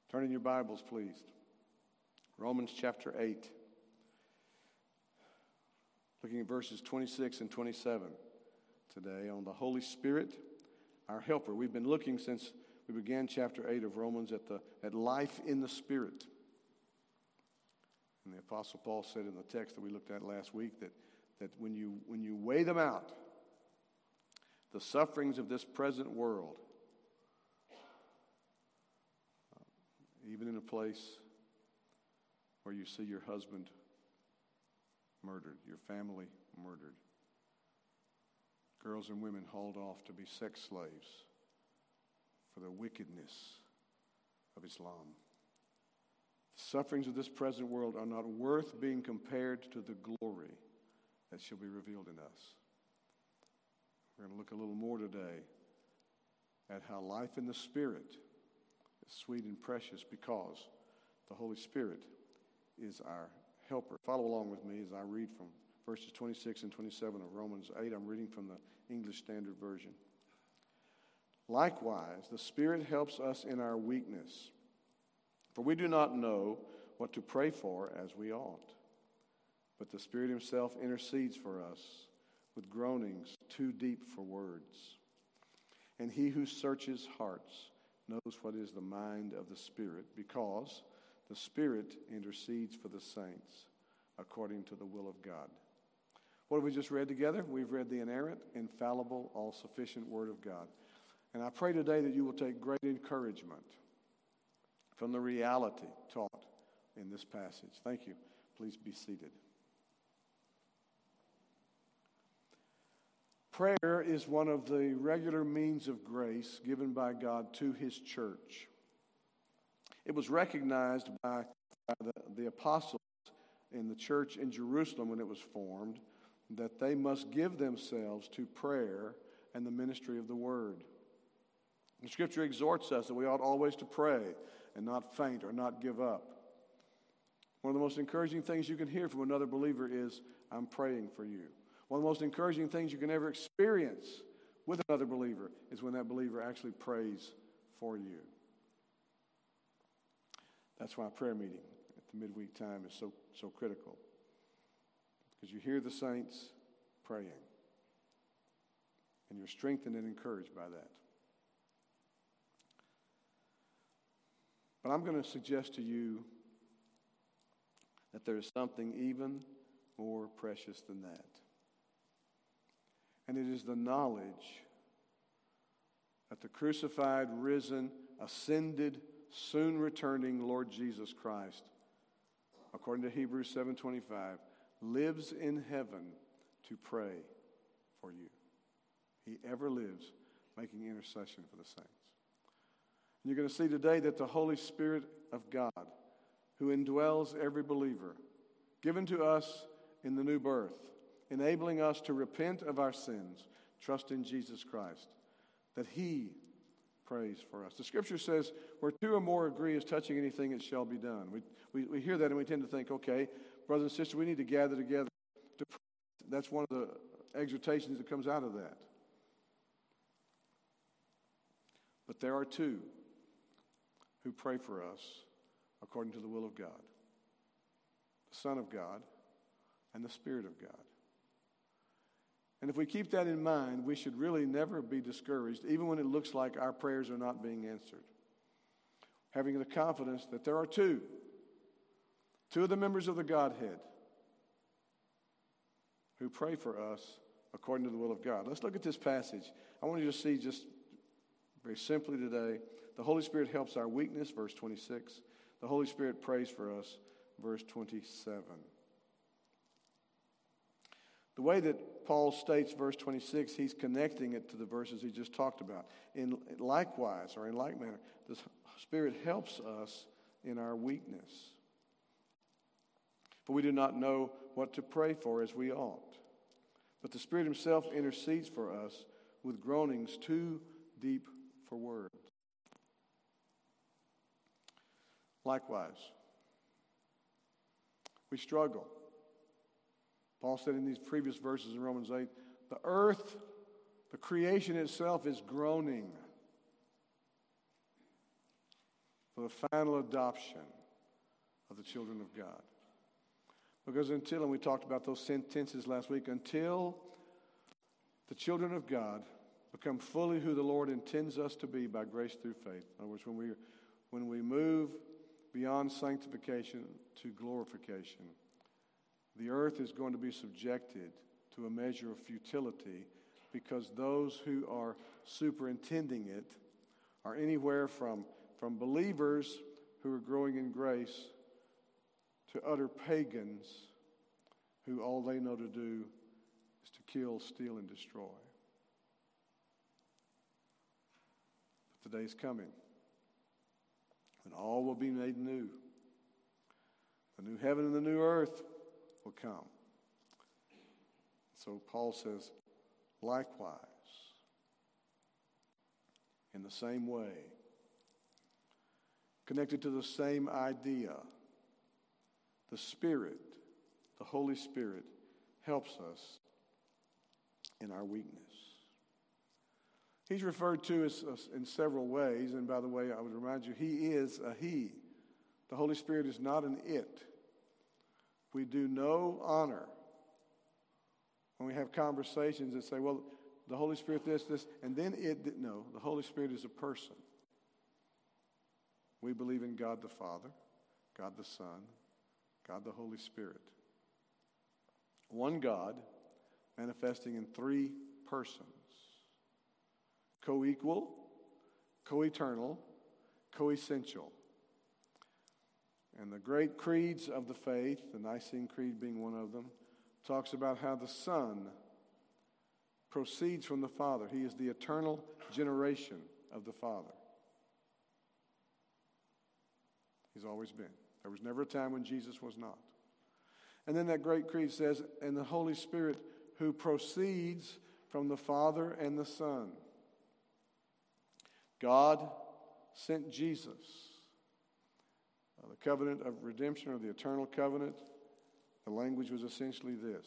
Turn in your Bibles, please. Romans chapter 8. Looking at verses 26 and 27 today on the Holy Spirit, our helper. We've been looking since we began chapter 8 of Romans at life in the Spirit. And the Apostle Paul said in the text that we looked at last week that when you weigh them out, the sufferings of this present world, even in a place where you see your husband murdered, your family murdered, girls and women hauled off to be sex slaves for the wickedness of Islam. The sufferings of this present world are not worth being compared to the glory that shall be revealed in us. We're going to look a little more today at how life in the Spirit is sweet and precious because the Holy Spirit is our helper. Follow along with me as I read from verses 26 and 27 of Romans 8. I'm reading from the English Standard Version. Likewise, the Spirit helps us in our weakness, for we do not know what to pray for as we ought. But the Spirit himself intercedes for us with groanings too deep for words. And he who searches hearts knows what is the mind of the Spirit, because the Spirit intercedes for the saints according to the will of God. What have we just read together? We've read the inerrant, infallible, all-sufficient Word of God. And I pray today that you will take great encouragement from the reality taught in this passage. Thank you. Please be seated. Prayer is one of the regular means of grace given by God to his church. It was recognized by the apostles in the church in Jerusalem when it was formed that they must give themselves to prayer and the ministry of the word. The Scripture exhorts us that we ought always to pray and not faint or not give up. One of the most encouraging things you can hear from another believer is, "I'm praying for you." One of the most encouraging things you can ever experience with another believer is when that believer actually prays for you. That's why prayer meeting at the midweek time is so critical. Because you hear the saints praying. And you're strengthened and encouraged by that. But I'm going to suggest to you that there is something even more precious than that. And it is the knowledge that the crucified, risen, ascended, soon returning Lord Jesus Christ, according to Hebrews 7:25, lives in heaven to pray for you. He ever lives making intercession for the saints. And you're going to see today that the Holy Spirit of God, who indwells every believer, given to us in the new birth, enabling us to repent of our sins, trust in Jesus Christ, that he prays for us. The Scripture says, where two or more agree as touching anything, it shall be done. We hear that and we tend to think, okay, brothers and sisters, we need to gather together to pray. That's one of the exhortations that comes out of that. But there are two who pray for us according to the will of God: the Son of God and the Spirit of God. And if we keep that in mind, we should really never be discouraged, even when it looks like our prayers are not being answered. Having the confidence that there are two of the members of the Godhead who pray for us according to the will of God. Let's look at this passage. I want you to see just very simply today, the Holy Spirit helps our weakness, verse 26. The Holy Spirit prays for us, verse 27. The way that Paul states verse 26, he's connecting it to the verses he just talked about. In like manner, the Spirit helps us in our weakness. For we do not know what to pray for as we ought. But the Spirit himself intercedes for us with groanings too deep for words. Likewise, we struggle. Paul said in these previous verses in Romans 8, the earth, the creation itself is groaning for the final adoption of the children of God. Because until, and we talked about those sentences last week, until the children of God become fully who the Lord intends us to be by grace through faith. In other words, when we move beyond sanctification to glorification, the earth is going to be subjected to a measure of futility, because those who are superintending it are anywhere from believers who are growing in grace to utter pagans who all they know to do is to kill, steal, and destroy. But the day is coming when all will be made new. The new heaven and the new earth will come. So Paul says, likewise, in the same way, connected to the same idea, the Spirit, the Holy Spirit, helps us in our weakness. He's referred to as in several ways, and by the way, I would remind you, he is a he. The Holy Spirit is not an it. We do no honor when we have conversations that say, well, the Holy Spirit this, and then it. No, the Holy Spirit is a person. We believe in God the Father, God the Son, God the Holy Spirit. One God manifesting in three persons. Co-equal, co-eternal, co-essential. And the great creeds of the faith, the Nicene Creed being one of them, talks about how the Son proceeds from the Father. He is the eternal generation of the Father. He's always been. There was never a time when Jesus was not. And then that great creed says, and the Holy Spirit who proceeds from the Father and the Son. God sent Jesus. The covenant of redemption, or the eternal covenant, the language was essentially this: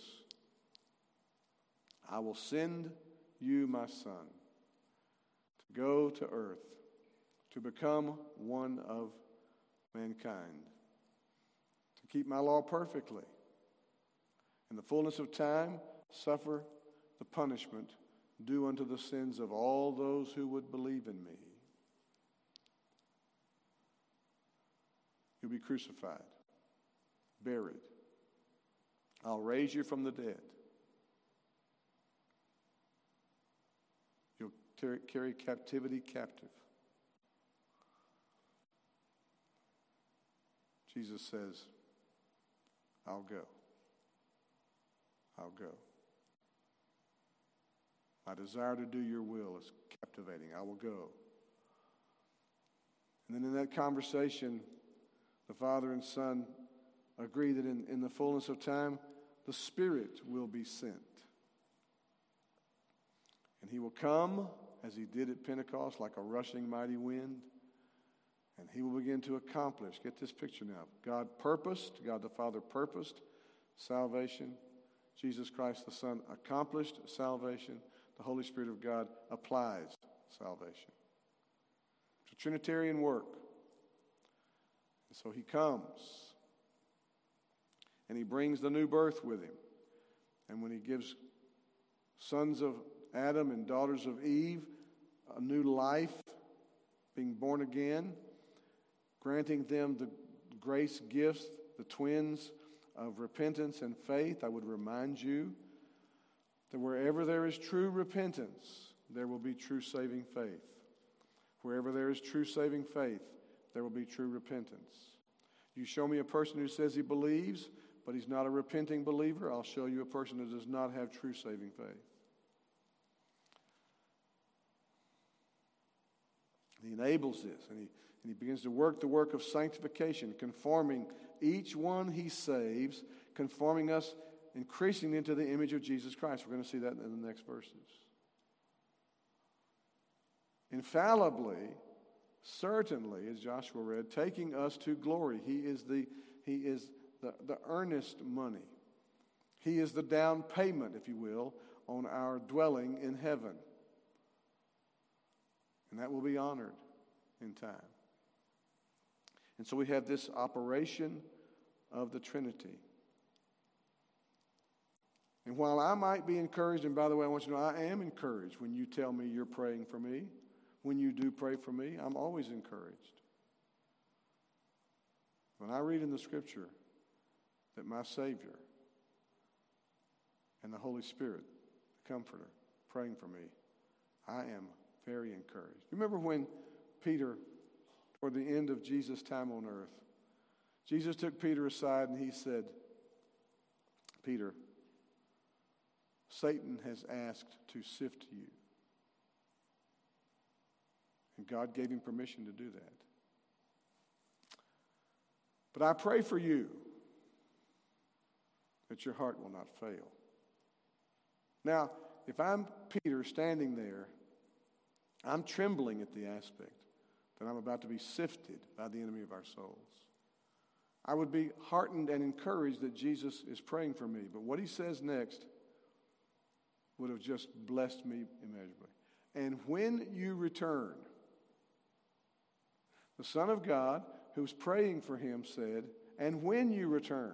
I will send you my Son to go to earth, to become one of mankind, to keep my law perfectly, in the fullness of time, suffer the punishment due unto the sins of all those who would believe in me. You'll be crucified, buried. I'll raise you from the dead. You'll carry captivity captive. Jesus says, I'll go. I'll go. My desire to do your will is captivating. I will go. And then in that conversation, the Father and Son agree that in the fullness of time, the Spirit will be sent. And he will come, as he did at Pentecost, like a rushing mighty wind. And he will begin to accomplish. Get this picture now. God the Father purposed salvation. Jesus Christ the Son accomplished salvation. The Holy Spirit of God applies salvation. It's a Trinitarian work. And so he comes. And he brings the new birth with him. And when he gives sons of Adam and daughters of Eve a new life, being born again, granting them the grace gifts, the twins of repentance and faith, I would remind you that wherever there is true repentance, there will be true saving faith. Wherever there is true saving faith, there will be true repentance. You show me a person who says he believes, but he's not a repenting believer, I'll show you a person who does not have true saving faith. He enables this, and he begins to work the work of sanctification, conforming each one he saves, conforming us increasingly into the image of Jesus Christ. We're going to see that in the next verses. Infallibly, certainly, as Joshua read, taking us to glory. He is the earnest money. He is the down payment, if you will, on our dwelling in heaven. And that will be honored in time. And so we have this operation of the Trinity. And while I might be encouraged, and by the way, I want you to know I am encouraged when you tell me you're praying for me. When you do pray for me, I'm always encouraged. When I read in the Scripture that my Savior and the Holy Spirit, the Comforter, praying for me, I am very encouraged. Remember when Peter, toward the end of Jesus' time on earth, Jesus took Peter aside and he said, Peter, Satan has asked to sift you. And God gave him permission to do that. But I pray for you that your heart will not fail. Now, if I'm Peter standing there, I'm trembling at the aspect that I'm about to be sifted by the enemy of our souls. I would be heartened and encouraged that Jesus is praying for me. But what he says next would have just blessed me immeasurably. And when you return, the Son of God, who was praying for him, said, and when you return,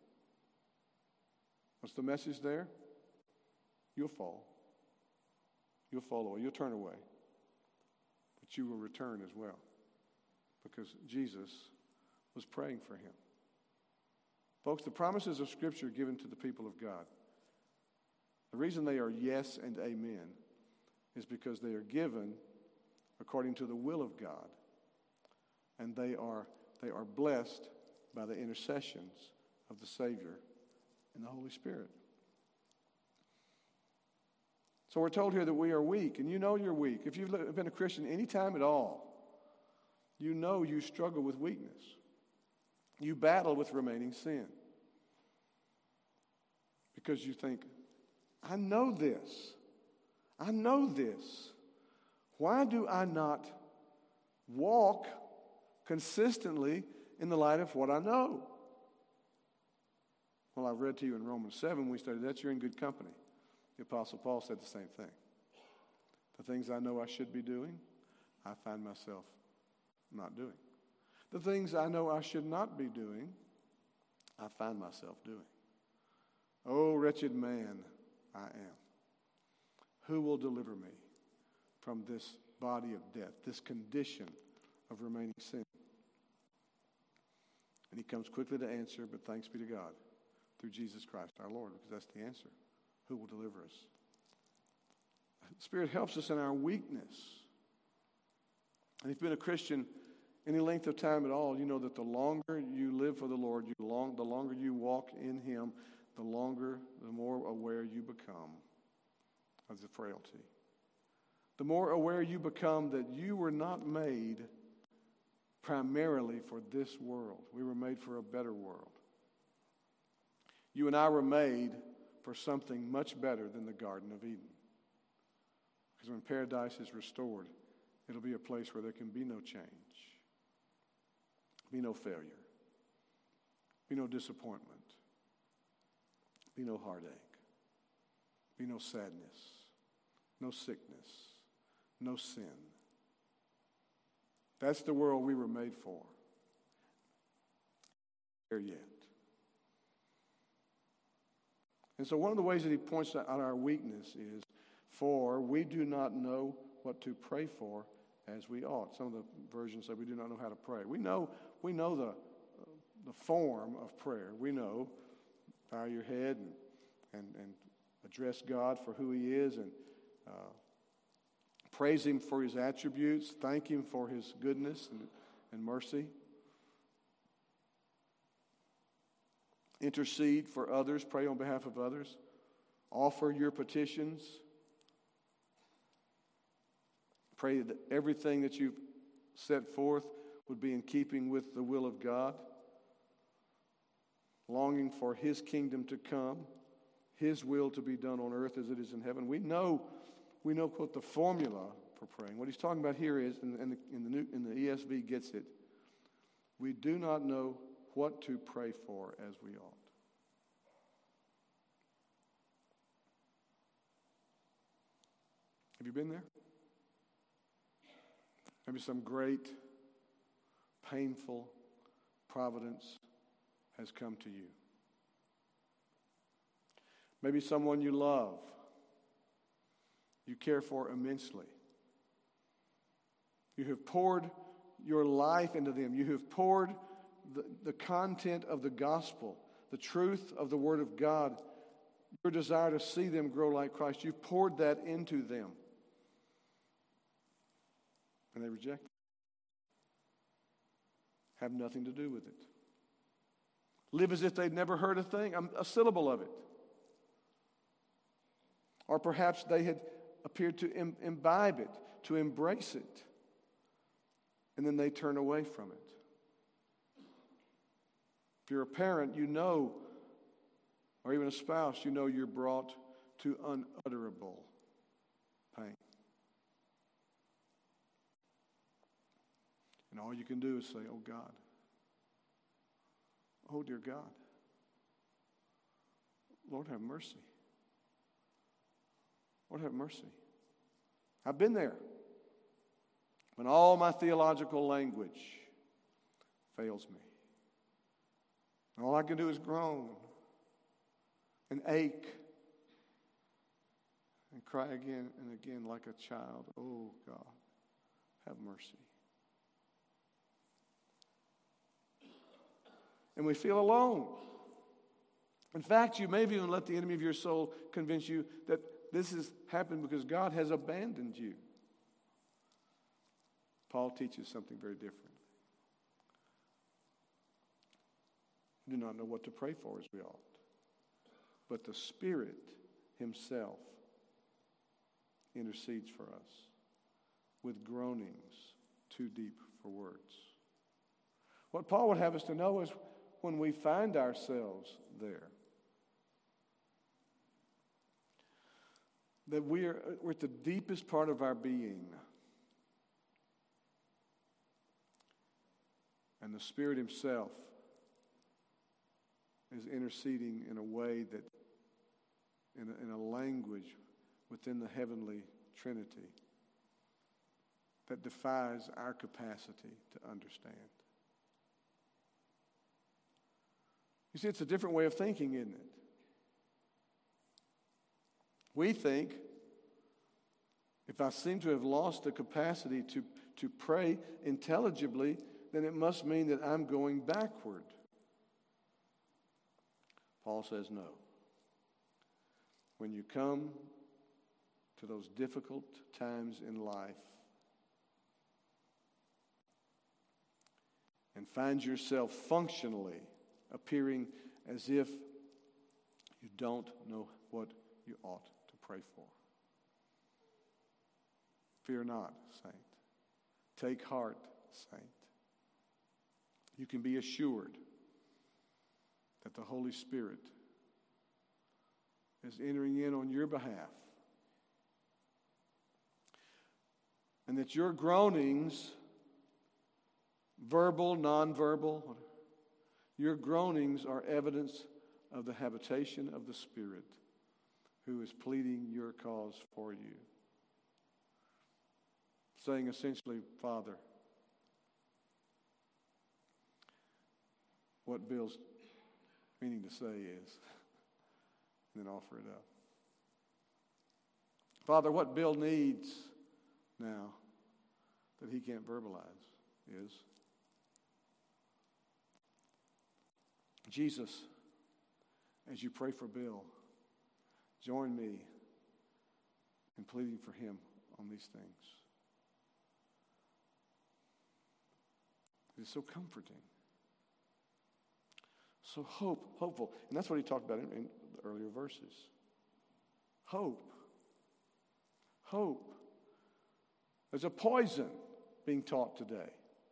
what's the message there? You'll fall. You'll fall away. You'll turn away. But you will return as well. Because Jesus was praying for him. Folks, the promises of Scripture given to the people of God, the reason they are yes and amen is because they are given according to the will of God. And they are blessed by the intercessions of the Savior and the Holy Spirit. So we're told here that we are weak, and you know you're weak. If you've been a Christian any time at all, you know you struggle with weakness. You battle with remaining sin. Because you think, I know this. I know this. Why do I not walk consistently in the light of what I know? Well, I've read to you in Romans 7 when we studied that. You're in good company. The Apostle Paul said the same thing. The things I know I should be doing, I find myself not doing. The things I know I should not be doing, I find myself doing. Oh, wretched man I am. Who will deliver me from this body of death, this condition of remaining sin? And he comes quickly to answer, but thanks be to God through Jesus Christ our Lord, because that's the answer. Who will deliver us? The Spirit helps us in our weakness. And if you've been a Christian any length of time at all, you know that the longer you live for the Lord, the longer you walk in Him, the more aware you become of the frailty. The more aware you become that you were not made primarily for this world. We were made for a better world. You and I were made for something much better than the Garden of Eden. Because when paradise is restored, it'll be a place where there can be no change, be no failure, be no disappointment, be no heartache, be no sadness, no sickness, no sin. That's the world we were made for. There yet. And so one of the ways that he points out our weakness is, for we do not know what to pray for as we ought. Some of the versions say we do not know how to pray. We know the form of prayer. We know, bow your head and address God for who He is, and praise Him for His attributes, thank Him for His goodness and mercy. Intercede for others, pray on behalf of others. Offer your petitions. Pray that everything that you've set forth would be in keeping with the will of God. Longing for His kingdom to come, His will to be done on earth as it is in heaven. We know, quote, the formula for praying. What he's talking about here is, in the ESV gets it, we do not know what to pray for as we ought. Have you been there? Maybe some great, painful, providence has come to you. Maybe someone you love, you care for immensely. You have poured your life into them. You have poured the content of the gospel, the truth of the Word of God, your desire to see them grow like Christ. You've poured that into them. And they reject it. Have nothing to do with it. Live as if they'd never heard a syllable of it. Or perhaps they had appeared to imbibe it, to embrace it, and then they turn away from it. If you're a parent, you know, or even a spouse, you know you're brought to unutterable pain. And all you can do is say, oh God, oh dear God, Lord have mercy. Lord have mercy. I've been there when all my theological language fails me. And all I can do is groan and ache and cry again and again like a child. Oh God, have mercy. And we feel alone. In fact, you may have even let the enemy of your soul convince you that this has happened because God has abandoned you. Paul teaches something very different. We do not know what to pray for as we ought. But the Spirit Himself intercedes for us with groanings too deep for words. What Paul would have us to know is when we find ourselves there, that we're at the deepest part of our being. And the Spirit Himself is interceding in a way that, in a language within the heavenly Trinity, that defies our capacity to understand. You see, it's a different way of thinking, isn't it? We think, if I seem to have lost the capacity to pray intelligibly, then it must mean that I'm going backward. Paul says no. When you come to those difficult times in life and find yourself functionally appearing as if you don't know what you ought to pray for, fear not, saint. Take heart, saint. You can be assured that the Holy Spirit is entering in on your behalf, and that your groanings, verbal, nonverbal, your groanings are evidence of the habitation of the Spirit who is pleading your cause for you. Saying essentially, Father, what Bill's meaning to say is, and then offer it up. Father, what Bill needs now that he can't verbalize is Jesus, as you pray for Bill, join me in pleading for him on these things. It is so comforting. So hopeful. And that's what he talked about in the earlier verses. Hope. Hope. There's a poison being taught today.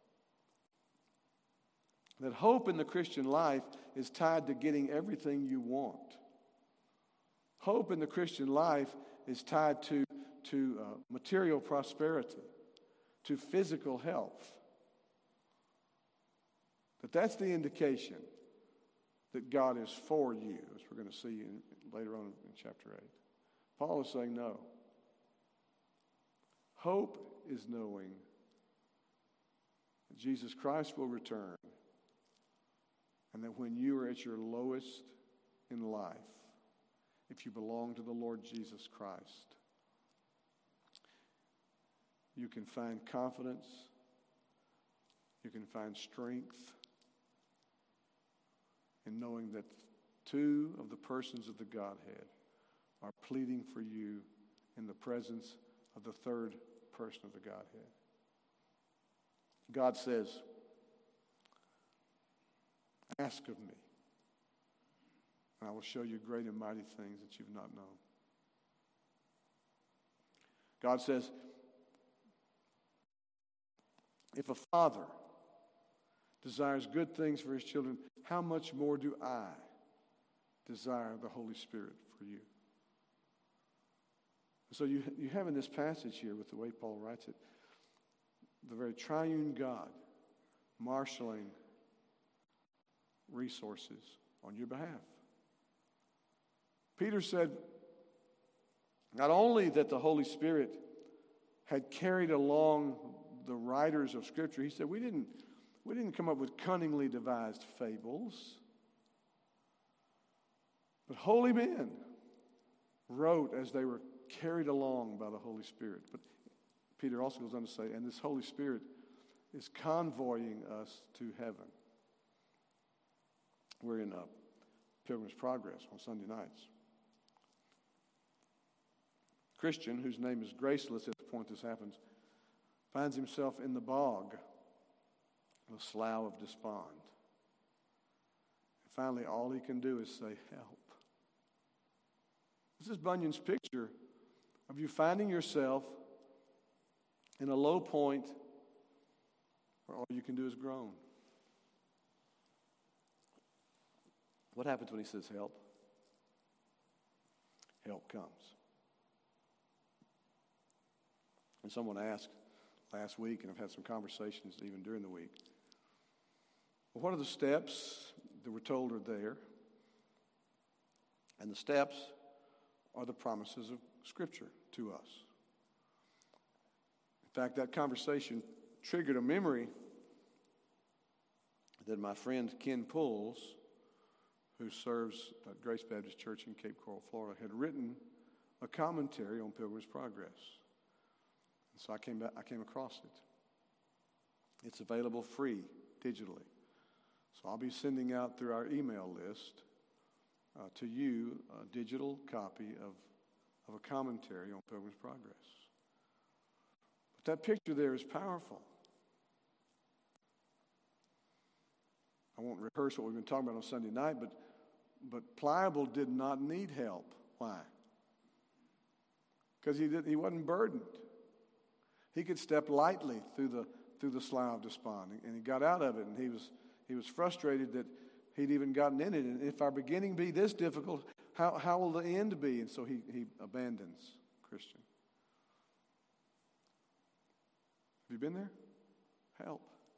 That hope in the Christian life is tied to getting everything you want. Hope in the Christian life is tied to material prosperity, to physical health. But that's the indication that God is for you, as we're going to see later on in chapter 8. Paul is saying no. Hope is knowing that Jesus Christ will return And that when you are at your lowest in life, if you belong to the Lord Jesus Christ, you can find confidence, you can find strength in knowing that two of the persons of the Godhead are pleading for you in the presence of the third person of the Godhead. God says, ask of me, and I will show you great and mighty things that you've not known. God says, if a father desires good things for his children, how much more do I desire the Holy Spirit for you? So you have in this passage here, with the way Paul writes it, the very triune God marshaling resources on your behalf. Peter said not only that the Holy Spirit had carried along the writers of Scripture, he said we didn't come up with cunningly devised fables, but holy men wrote as they were carried along by the Holy Spirit. But Peter also goes on to say, and this Holy Spirit is convoying us to heaven. We're in Pilgrim's Progress on Sunday nights. Christian, whose name is Graceless at the point this happens, finds himself in the bog, the slough of despond. And finally, all he can do is say, help. This is Bunyan's picture of you finding yourself in a low point where all you can do is groan. What happens when he says help? Help comes. And someone asked last week, and I've had some conversations even during the week, well, what are the steps that we're told are there? And the steps are the promises of Scripture to us. In fact, that conversation triggered a memory that my friend Ken Pulls, who serves at Grace Baptist Church in Cape Coral, Florida, had written a commentary on Pilgrim's Progress. And so I came across it. It's available free digitally. So I'll be sending out through our email list to you a digital copy of a commentary on Pilgrim's Progress. But that picture there is powerful. I won't rehearse what we've been talking about on Sunday night, but Pliable did not need help. Why? Because he wasn't burdened. He could step lightly through the slough of despond, and he got out of it, and he was frustrated that he'd even gotten in it. And if our beginning be this difficult, how will the end be? And so he abandons Christian. Have you been there? Help.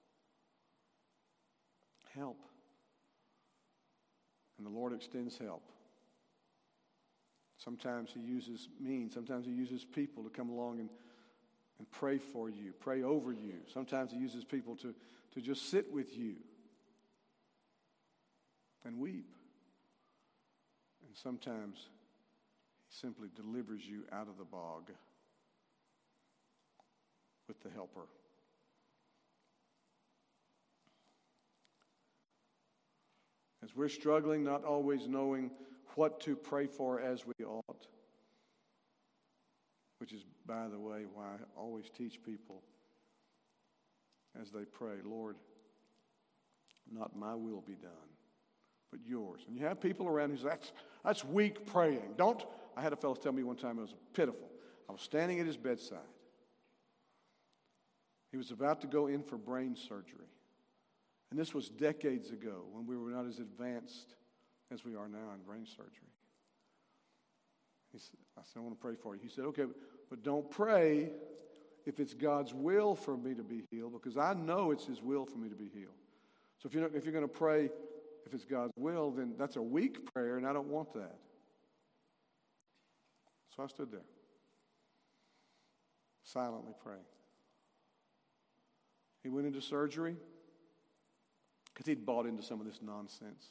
Help. And the Lord extends help. Sometimes he uses means. Sometimes he uses people to come along and pray for you, pray over you. Sometimes he uses people to just sit with you and weep. And sometimes he simply delivers you out of the bog with the helper. As we're struggling, not always knowing what to pray for as we ought, which is, by the way, why I always teach people as they pray, Lord, not my will be done, but yours. And you have people around who say, that's weak praying. I had a fellow tell me one time, it was pitiful. I was standing at his bedside. He was about to go in for brain surgery. And this was decades ago when we were not as advanced as we are now in brain surgery. I said, I want to pray for you. He said, okay, but don't pray if it's God's will for me to be healed, because I know it's his will for me to be healed. So if you're going to pray if it's God's will, then that's a weak prayer, and I don't want that. So I stood there, silently praying. He went into surgery, could Because he'd bought into some of this nonsense.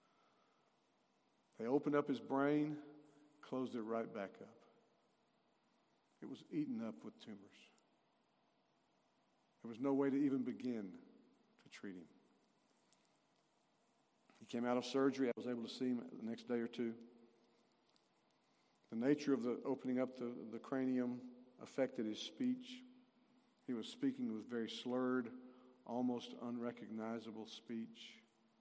They opened up his brain, closed it right back up. It was eaten up with tumors. There was no way to even begin to treat him. He came out of surgery. I was able to see him the next day or two. The nature of the opening up the cranium affected his speech. He was speaking with very slurred, almost unrecognizable speech.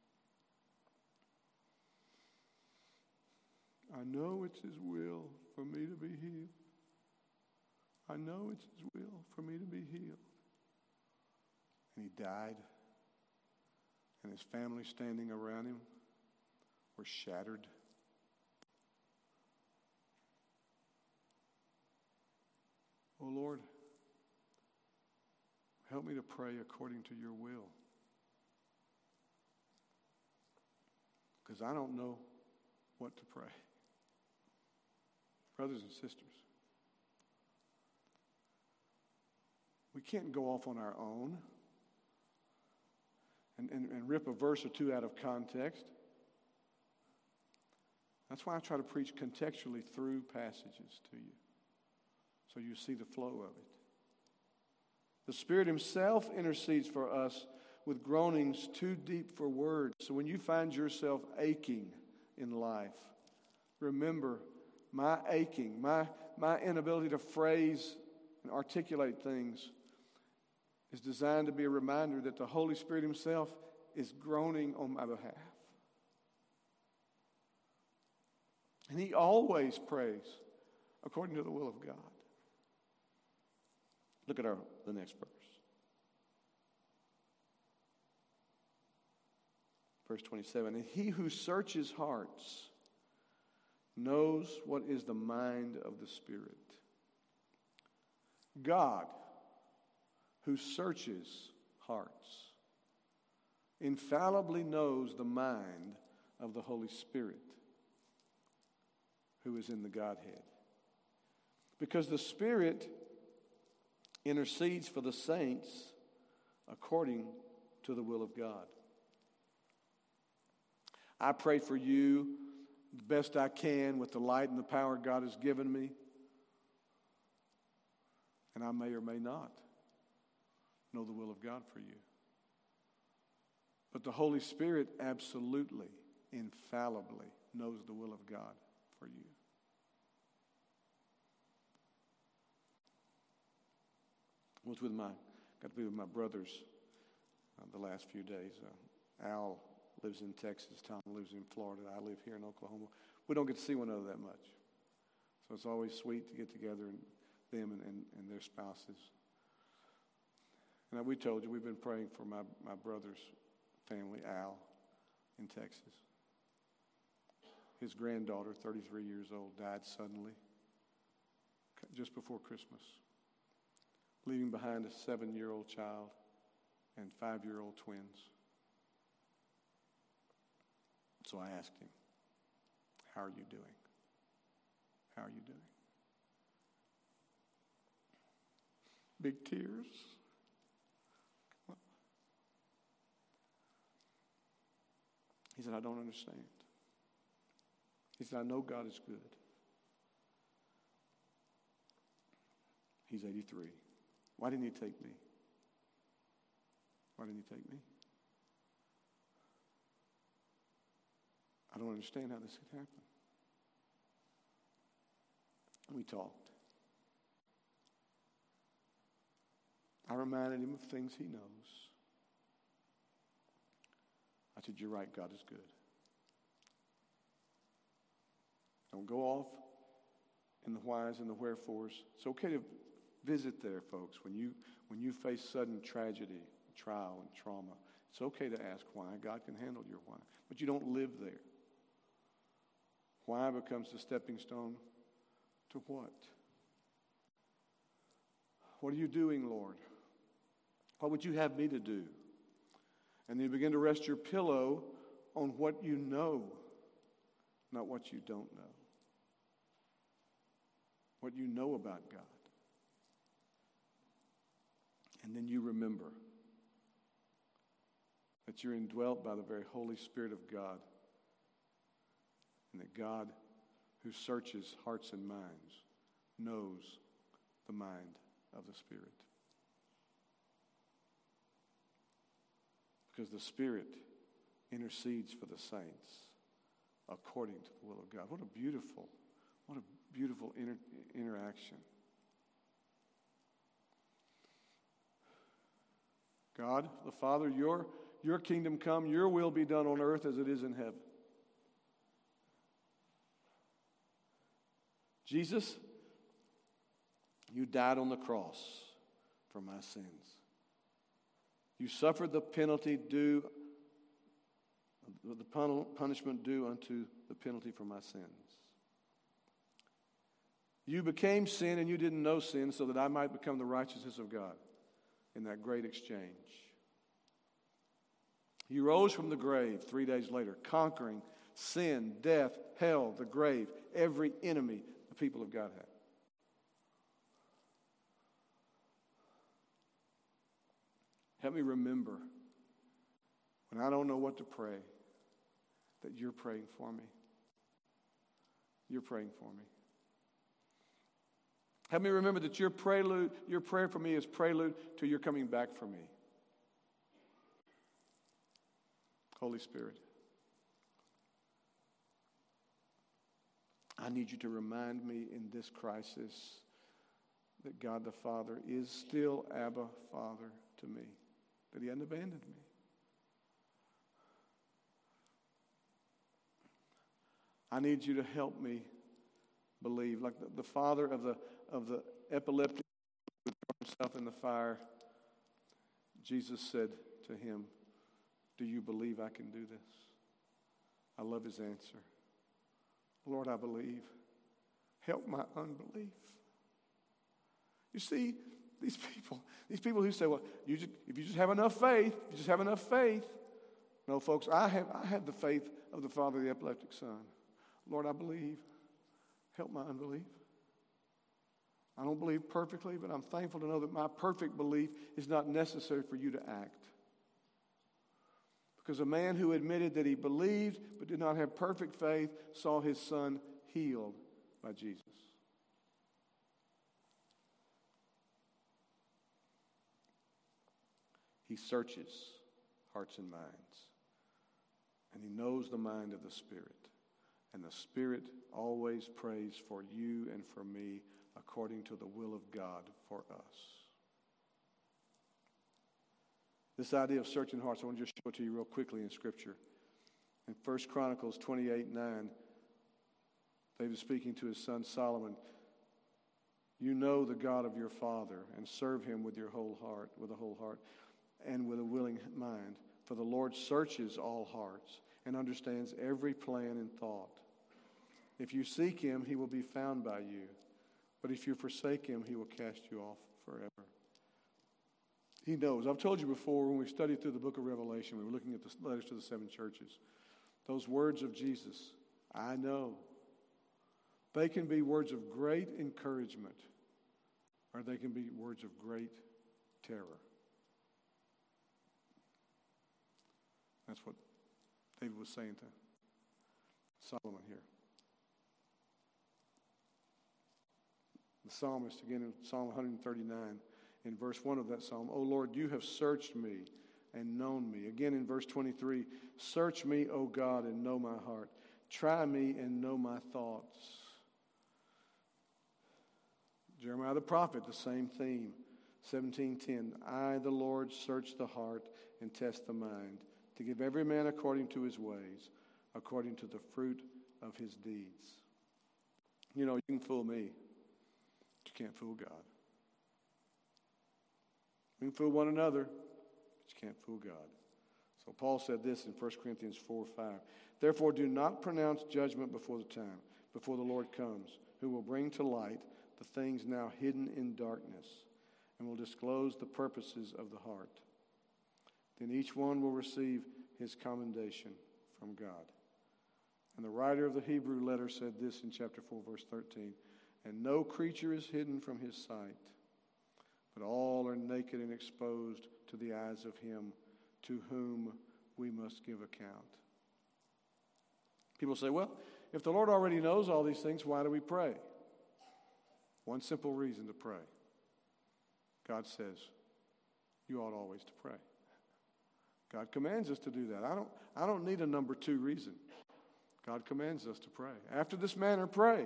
I know it's His will for me to be healed. I know it's His will for me to be healed. And he died. And his family standing around him were shattered. Oh Lord, help me to pray according to your will. Because I don't know what to pray. Brothers and sisters, we can't go off on our own and rip a verse or two out of context. That's why I try to preach contextually through passages to you, so you see the flow of it. The Spirit Himself intercedes for us with groanings too deep for words. So when you find yourself aching in life, remember, my aching, my inability to phrase and articulate things is designed to be a reminder that the Holy Spirit Himself is groaning on my behalf. And He always prays according to the will of God. Look at the next verse. Verse 27, and He who searches hearts knows what is the mind of the Spirit. God, who searches hearts, infallibly knows the mind of the Holy Spirit, who is in the Godhead. Because the Spirit intercedes for the saints according to the will of God. I pray for you the best I can with the light and the power God has given me. And I may or may not know the will of God for you. But the Holy Spirit absolutely, infallibly knows the will of God for you. Got to be with my brothers the last few days. Al lives in Texas. Tom lives in Florida. I live here in Oklahoma. We don't get to see one another that much. So it's always sweet to get together, and them and their spouses. And we told you, we've been praying for my brother's family, Al, in Texas. His granddaughter, 33 years old, died suddenly just before Christmas, leaving behind a 7-year-old child and 5-year-old twins. So I asked him, how are you doing? How are you doing? Big tears. He said, I don't understand. He said, I know God is good. He's 83. Why didn't He take me? Why didn't He take me? I don't understand how this could happen. We talked. I reminded him of things he knows. I said, you're right, God is good. Don't go off in the whys and the wherefores. It's okay to visit there, folks, when you face sudden tragedy, trial, and trauma. It's okay to ask why. God can handle your why. But you don't live there. Why becomes the stepping stone to what? What are you doing, Lord? What would you have me to do? And then you begin to rest your pillow on what you know, not what you don't know. What you know about God. And then you remember that that you're indwelt by the very Holy Spirit of God, and that God, who searches hearts and minds, knows the mind of the Spirit. Because the Spirit intercedes for the saints according to the will of God. What a beautiful interaction. God, the Father, your kingdom come, your will be done on earth as it is in heaven. Jesus, you died on the cross for my sins. You suffered the penalty due, the punishment due unto the penalty for my sins. You became sin and you didn't know sin so that I might become the righteousness of God in that great exchange. You rose from the grave 3 days later, conquering sin, death, hell, the grave, every enemy the people of God had. Help me remember when I don't know what to pray, that you're praying for me. You're praying for me. Help me remember that your prayer for me is prelude to your coming back for me. Holy Spirit, I need you to remind me in this crisis that God the Father is still Abba Father to me, that He hadn't abandoned me. I need you to help me believe, like the father of the epileptic who threw himself in the fire. Jesus said to him, "Do you believe I can do this?" I love his answer. Lord, I believe. Help my unbelief. You see, these people who say, well, if you just have enough faith, you just have enough faith. No, folks, I have the faith of the father of the epileptic son. Lord, I believe. Help my unbelief. I don't believe perfectly, but I'm thankful to know that my perfect belief is not necessary for you to act. Because a man who admitted that he believed but did not have perfect faith saw his son healed by Jesus. He searches hearts and minds, and he knows the mind of the Spirit. And the Spirit always prays for you and for me according to the will of God for us. This idea of searching hearts, I want to just show it to you real quickly in Scripture. In 1 Chronicles 28:9, David speaking to his son Solomon, "You know the God of your father, and serve him with your whole heart, and with a willing mind. For the Lord searches all hearts and understands every plan and thought. If you seek him, he will be found by you. But if you forsake him, he will cast you off forever." He knows. I've told you before when we studied through the book of Revelation, we were looking at the letters to the 7 churches. Those words of Jesus, I know, they can be words of great encouragement, or they can be words of great terror. That's what David was saying to Solomon here. The psalmist, again in Psalm 139, in verse 1 of that psalm, "O Lord, you have searched me and known me." Again in verse 23, "Search me, O God, and know my heart. Try me and know my thoughts." Jeremiah the prophet, the same theme. 17:10, "I, the Lord, search the heart and test the mind, to give every man according to his ways, according to the fruit of his deeds." You know, you can fool me, but you can't fool God. We can fool one another, but you can't fool God. So Paul said this in 1 Corinthians 4:5. "Therefore do not pronounce judgment before the time, before the Lord comes, who will bring to light the things now hidden in darkness, and will disclose the purposes of the heart. Then each one will receive his commendation from God." And the writer of the Hebrew letter said this in chapter 4, verse 13, "And no creature is hidden from his sight, but all are naked and exposed to the eyes of him to whom we must give account. People say, well, if the Lord already knows all these things, why do we pray? One simple reason to pray. God says, you ought always to pray. God commands us to do that. I don't need a number two reason. God commands us to pray. After this manner, pray.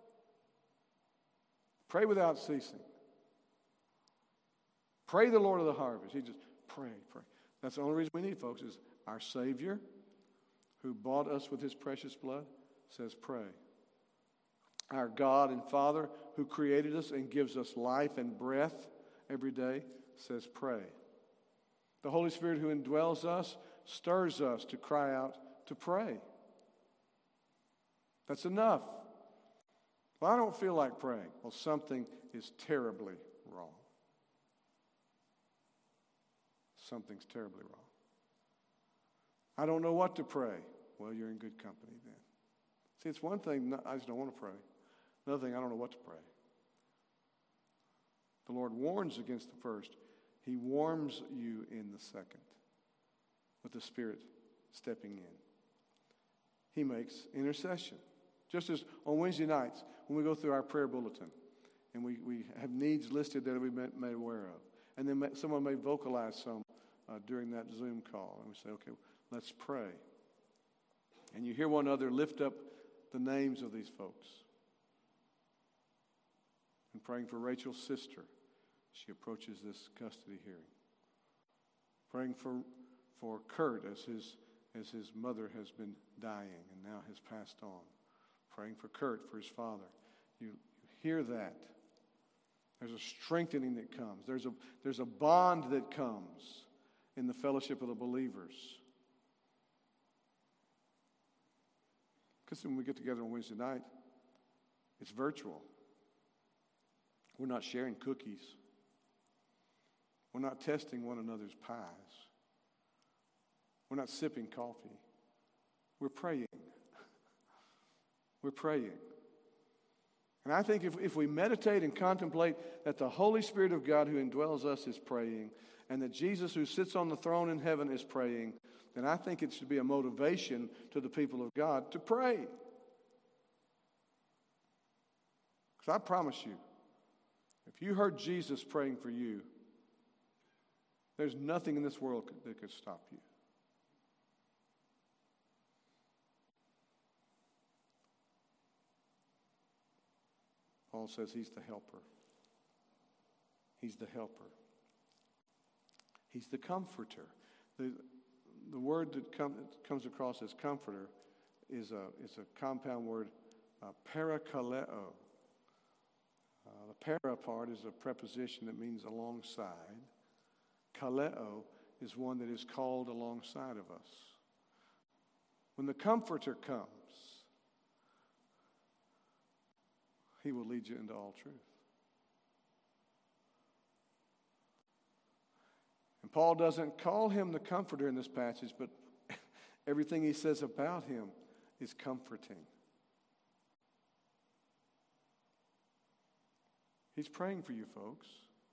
Pray without ceasing. Pray the Lord of the harvest. He just pray. That's the only reason we need, folks, is our Savior, who bought us with his precious blood, says pray. Our God and Father, who created us and gives us life and breath every day, says pray. The Holy Spirit who indwells us stirs us to cry out to pray. That's enough. Well, I don't feel like praying. Well, something is terribly wrong. Something's terribly wrong. I don't know what to pray. Well, you're in good company then. See, it's one thing, I just don't want to pray. Another thing, I don't know what to pray. The Lord warns against the first. He warms you in the second, with the Spirit stepping in. He makes intercession. Just as on Wednesday nights, when we go through our prayer bulletin, and we have needs listed that we've been made aware of. And then someone may vocalize some during that Zoom call. And we say, okay, let's pray. And you hear one another lift up the names of these folks. I'm praying for Rachel's sister. She approaches this custody hearing. Praying for Kurt as his mother has been dying and now has passed on. Praying for Kurt, for his father. You hear that. There's a strengthening that comes. There's a bond that comes in the fellowship of the believers. Because when we get together on Wednesday night, it's virtual. We're not sharing cookies. We're not testing one another's pies. We're not sipping coffee. We're praying. We're praying. And I think if we meditate and contemplate that the Holy Spirit of God who indwells us is praying, and that Jesus who sits on the throne in heaven is praying, then I think it should be a motivation to the people of God to pray. Because I promise you, if you heard Jesus praying for you, there's nothing in this world that could stop you. Paul says he's the helper. He's the helper. He's the comforter. The word that comes across as comforter is a compound word, parakaleo. The para part is a preposition that means alongside. Kaleo is one that is called alongside of us. When the comforter comes, he will lead you into all truth. And Paul doesn't call him the comforter in this passage, but everything he says about him is comforting. He's praying for you, folks.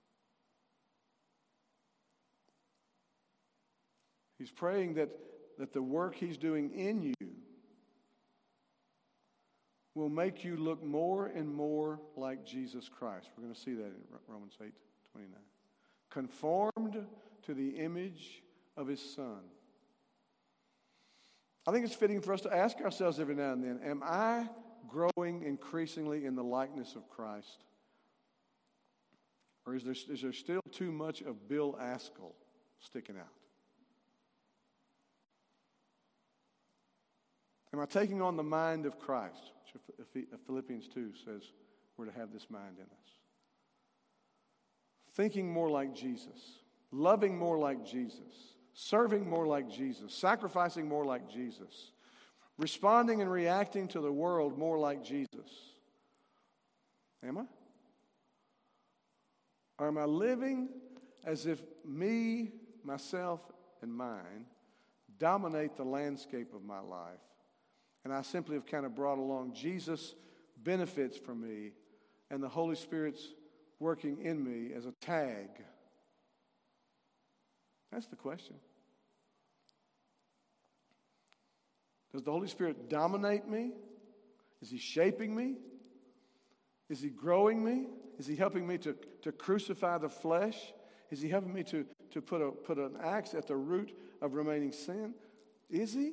He's praying that the work he's doing in you will make you look more and more like Jesus Christ. We're going to see that in Romans 8:29. Conformed to the image of his Son. I think it's fitting for us to ask ourselves every now and then, am I growing increasingly in the likeness of Christ? Or is there still too much of Bill Askell sticking out? Am I taking on the mind of Christ? Which Philippians 2 says we're to have this mind in us. Thinking more like Jesus. Loving more like Jesus. Serving more like Jesus. Sacrificing more like Jesus. Responding and reacting to the world more like Jesus. Am I? Or am I living as if me, myself, and mine dominate the landscape of my life? And I simply have kind of brought along Jesus' benefits for me and the Holy Spirit's working in me as a tag. That's the question. Does the Holy Spirit dominate me? Is he shaping me? Is he growing me? Is he helping me to crucify the flesh? Is he helping me to put an axe at the root of remaining sin? Is he?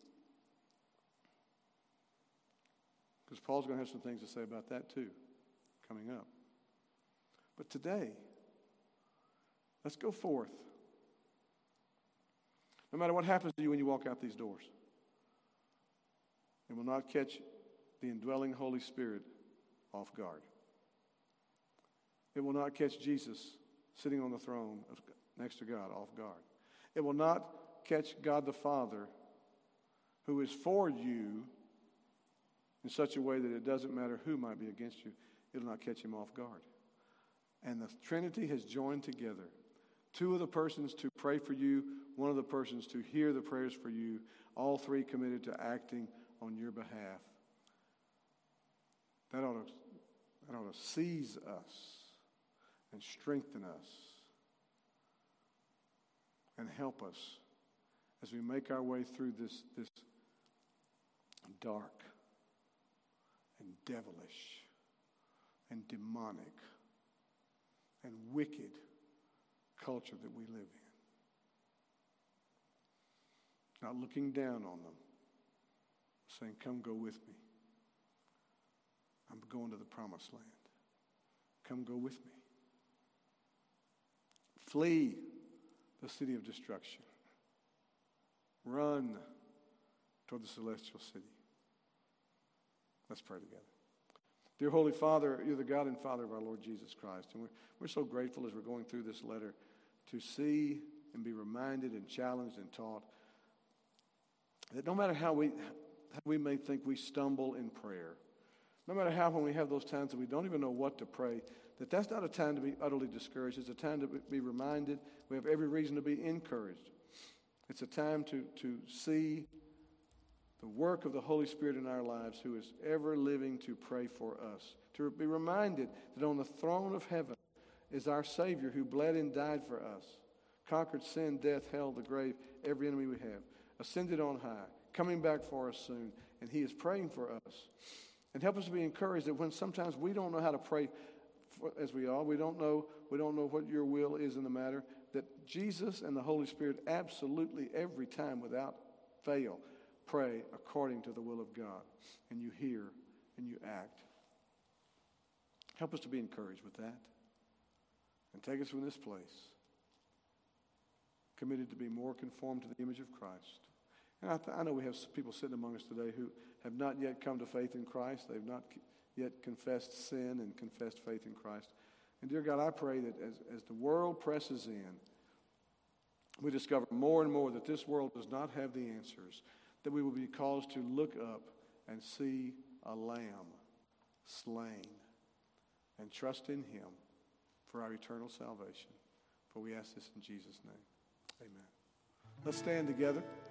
Because Paul's going to have some things to say about that too, coming up. But today, let's go forth. No matter what happens to you when you walk out these doors, it will not catch the indwelling Holy Spirit off guard. It will not catch Jesus sitting on the throne next to God off guard. It will not catch God the Father, who is for you, in such a way that it doesn't matter who might be against you. It will not catch him off guard. And the Trinity has joined together. Two of the persons to pray for you, one of the persons to hear the prayers for you, all three committed to acting on your behalf. That ought to seize us and strengthen us and help us as we make our way through this dark and devilish and demonic and wicked culture that we live in. Not looking down on them, saying, come go with me. I'm going to the promised land. Come go with me. Flee the city of destruction. Run toward the celestial city. Let's pray together. Dear Holy Father, you're the God and Father of our Lord Jesus Christ. And we're so grateful as we're going through this letter to see and be reminded and challenged and taught that no matter how we may think we stumble in prayer, no matter how when we have those times that we don't even know what to pray, that's not a time to be utterly discouraged. It's a time to be reminded. We have every reason to be encouraged. It's a time to see the work of the Holy Spirit in our lives, who is ever living to pray for us. To be reminded that on the throne of heaven is our Savior, who bled and died for us, conquered sin, death, hell, the grave, every enemy we have, ascended on high, coming back for us soon, and he is praying for us. And help us to be encouraged that when sometimes we don't know how to pray as we ought, we don't know what your will is in the matter, that Jesus and the Holy Spirit absolutely every time without fail pray according to the will of God, and you hear and you act. Help us to be encouraged with that, and take us from this place committed to be more conformed to the image of Christ. And I know we have people sitting among us today who have not yet come to faith in Christ. They've not yet confessed sin and confessed faith in Christ. And dear God, I pray that as the world presses in, we discover more and more that this world does not have the answers, that we will be caused to look up and see a lamb slain and trust in him for our eternal salvation. For we ask this in Jesus' name. Amen. Let's stand together.